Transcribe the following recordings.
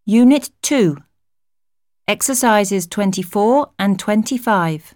Unit 2, Exercises 24 and 25.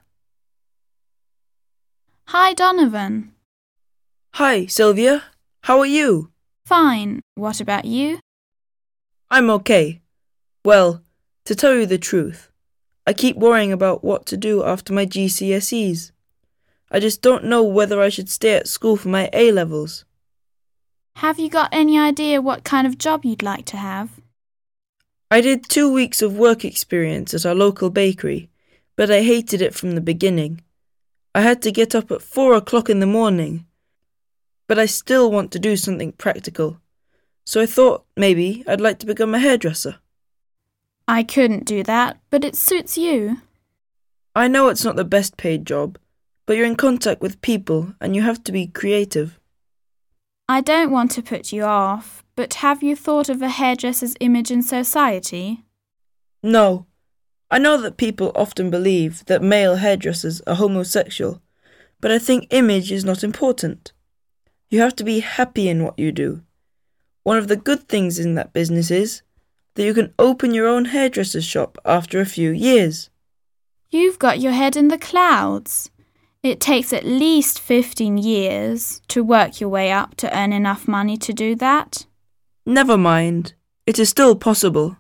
Hi, Donovan. Hi, Sylvia. How are you? Fine. What about you? I'm okay. Well, to tell you the truth, I keep worrying about what to do after my GCSEs. I just don't know whether I should stay at school for my A-levels. Have you got any idea what kind of job you'd like to have? I did 2 weeks of work experience at our local bakery, but I hated it from the beginning. I had to get up at 4 o'clock in the morning. But I still want to do something practical, so I thought maybe I'd like to become a hairdresser. I couldn't do that, but it suits you. I know it's not the best paid job, but you're in contact with people and you have to be creative. I don't want to put you off, but have you thought of a hairdresser's image in society? No. I know that people often believe that male hairdressers are homosexual, but I think image is not important. You have to be happy in what you do. One of the good things in that business is that you can open your own hairdresser's shop after a few years. You've got your head in the clouds. It takes at least 15 years to work your way up to earn enough money to do that. Never mind. It is still possible.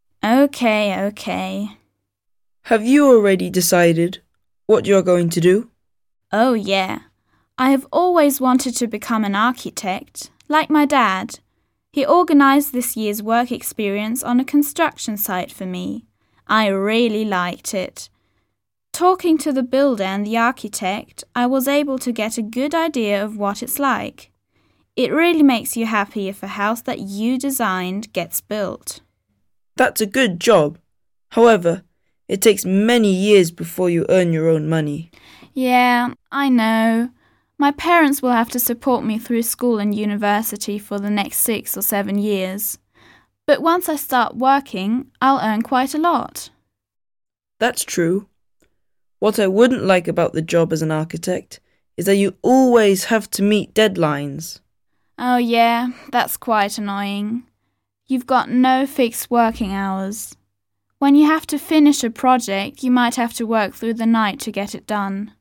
Okay. Have you already decided what you're going to do? Oh, yeah. I have always wanted to become an architect, like my dad. He organised this year's work experience on a construction site for me. I really liked it. Talking to the builder and the architect, I was able to get a good idea of what it's like. It really makes you happy if a house that you designed gets built. That's a good job. However, it takes many years before you earn your own money. Yeah, I know. My parents will have to support me through school and university for the next 6 or 7 years. But once I start working, I'll earn quite a lot. That's true. What I wouldn't like about the job as an architect is that you always have to meet deadlines. Oh yeah, that's quite annoying. You've got no fixed working hours. When you have to finish a project, you might have to work through the night to get it done.